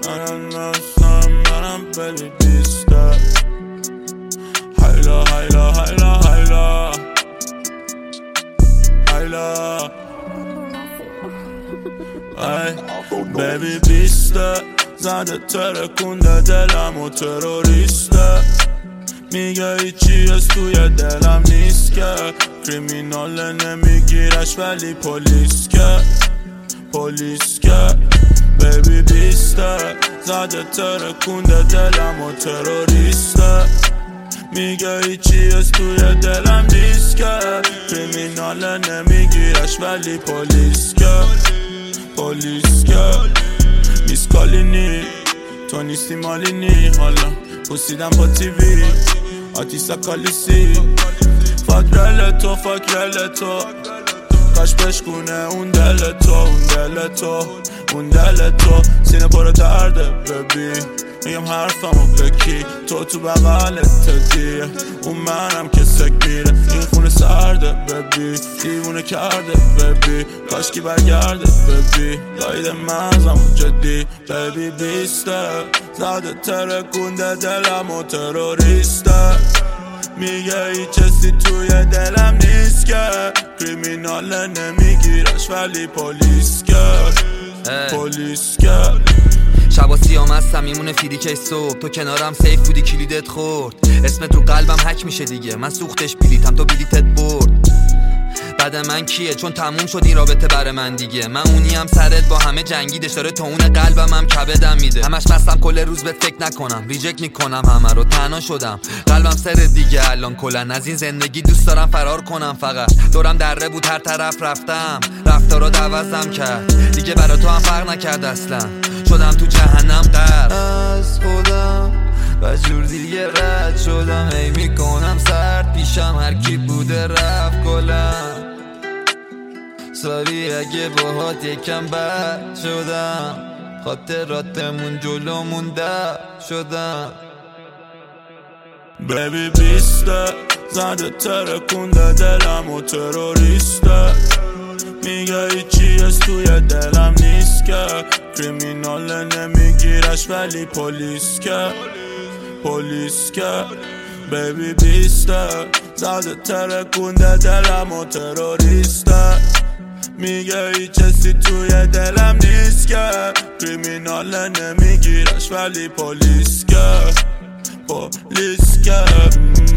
منم بلی بیسته هیلا هیلا هیلا هیلا هیلا ای بیبی بیسته زده ترکونده دلم و تروریسته میگه هیچی از توی دلم نیست که کریمینال نمیگیرش ولی پلیس که بیبی بیسته زده ترکونده دلم و تروریسته میگه هیچی از توی دلم نیست که کریمینال نمیگیرش ولی پلیس که میسکالینی تو نیستی مالینی حالا پوسیدم با تیوی آتیسا کالیسی فاکرل تو کاش بشکونه اون دل تو سینه پر درده ببین میگم حرفمو بکی تو بغلت دیه اون منم که سک میره این خونه سرده ببی دیوونه کرده ببی کاش کی برگرده ببی لایده مغزمو جدی ببی بیسته زده ترکونده دلم و تروریسته میگه هیچ چیزی توی دلم نیست که کریمینال نمیگیرش ولی پلیس که شبا سیام هستم میمونه فیریکش صبح تو کنارم سیف بودی کلیدت خورد اسمت رو قلبم حک میشه دیگه من سوختش بلیتم تو بلیتت برد بعد من کیه چون تموم شد این رابطه برای من دیگه من اونیم سرت با همه جنگیدش داره تا اون قلبم هم کبدم میده همش بستم کل روز بهت فکر نکنم ریجکت میکنم همه رو تنها شدم قلبم سر دیگه الان کلن از این زندگی دوست دارم فرار کنم فقط دورم دره بود هر طرف رفتم رفتارات عوضم کرد دیگه برای تو هم فرق نکرد اصلا شدم تو جهنم غرق از خودم و جور دیگه رد شدم ای میکنم سرد پیشم هر کی بوده رفت گلم ساری اگه باهات یکم بد شدم خاطراتمون جلومون در شدم بیبی بیسته زده ترکونده دلم و تروریسته میگه هیچی از توی دلم نیست که کریمینال نمیگیرش ولی پلیس که بیبی بیسته زده ترکونده دلم و تروریسته میگه هیچ چیزی توی دلم نیست که کریمینال نمیگیرش ولی پلیس که